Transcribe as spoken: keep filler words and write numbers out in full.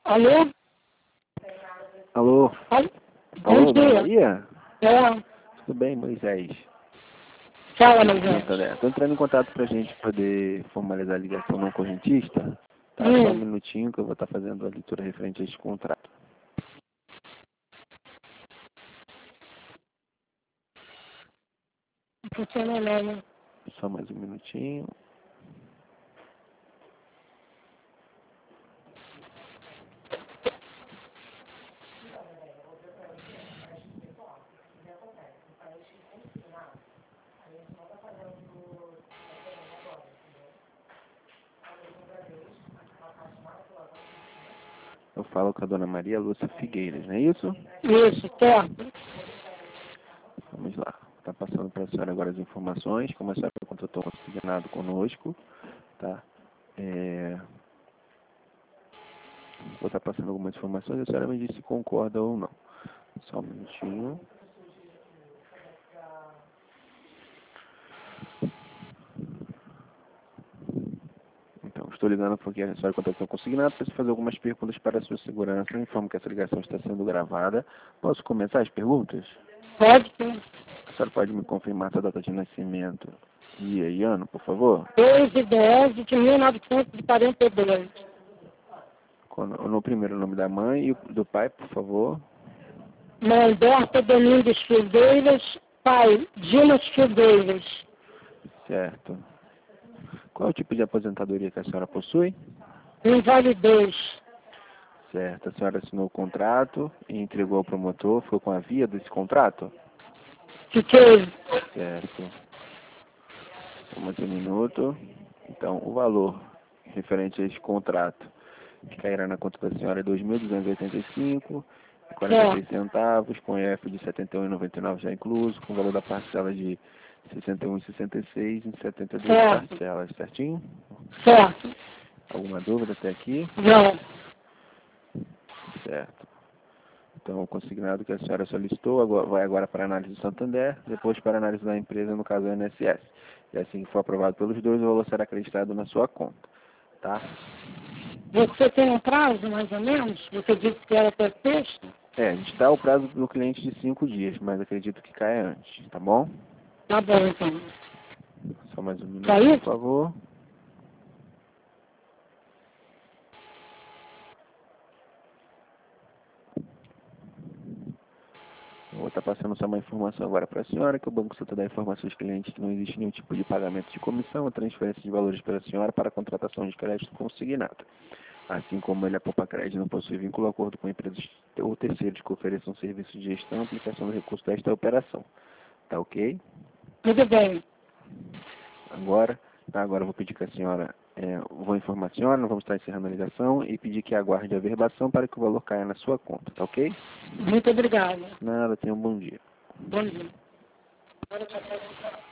Alô? Alô? Alô? Alô, Bom Dona dia. Maria? É, Tudo bem, Moisés? fala, Estou Moisés. entrando em contato para a gente poder formalizar a ligação não correntista. Tá, só um Hum, minutinho que eu vou estar fazendo a leitura referente a este contrato. não funciona não, né? Só mais um minutinho. Eu falo com a Dona Maria Lúcia Figueiras, não é isso? Isso, certo. Vamos lá. Está passando para a senhora agora as informações, como a senhora contratou um consignado conosco, tá? É... Vou estar passando algumas informações, a senhora me diz se concorda ou não. Só um minutinho. Então, estou ligando porque a senhora contratou consignado para fazer algumas perguntas para a sua segurança. Eu informo que essa ligação está sendo gravada. Posso começar as perguntas? Pode sim. A senhora pode me confirmar sua data de nascimento, dia e ano, por favor? dois de dez de mil novecentos e quarenta e dois. Quando- No primeiro nome da mãe e do pai, por favor. Mãe Berta Domingues Figueiras, pai Dimas Figueiras. Certo. Qual é o tipo de aposentadoria que a senhora possui? Invalidez. Certo. A senhora assinou o contrato e entregou ao promotor. Ficou com a via desse contrato? Fiquei. Certo. Só mais um minuto. Então, o valor referente a este contrato que cairá na conta da senhora é dois mil duzentos e oitenta e cinco reais e quarenta e seis centavos, com I F de setenta e um reais e noventa e nove centavos já incluso, com o valor da parcela de sessenta e um reais e sessenta e seis centavos em setenta e duas Certo. parcelas, certinho? Certo. Alguma dúvida até aqui? Não. Certo. Então, o consignado que a senhora solicitou agora, vai agora para a análise do Santander, depois para a análise da empresa, no caso do I N S S. E assim que for aprovado pelos dois, o valor será acreditado na sua conta, tá? Você tem um prazo, mais ou menos? Você disse que era até sexta? É, a gente dá o prazo do cliente de cinco dias, mas acredito que caia antes, tá bom? Tá bom, então. Só mais um minuto, Tá por isso? favor. Eu vou estar passando só uma informação agora para a senhora, que o Banco Santander informa aos seus clientes que não existe nenhum tipo de pagamento de comissão ou transferência de valores pela senhora para a contratação de crédito consignado. Assim como ele, a Poupa Crédito, não possui vínculo acordo com empresas ou terceiros que ofereçam serviço de gestão e aplicação do recurso desta operação. Tá ok? Tudo bem. Agora, tá, agora eu vou pedir que a senhora, é, vou informar a senhora, nós vamos estar encerrando a ligação e pedir que aguarde a averbação para que o valor caia na sua conta, tá ok? Muito obrigada. Nada, tenha um bom dia. Bom dia.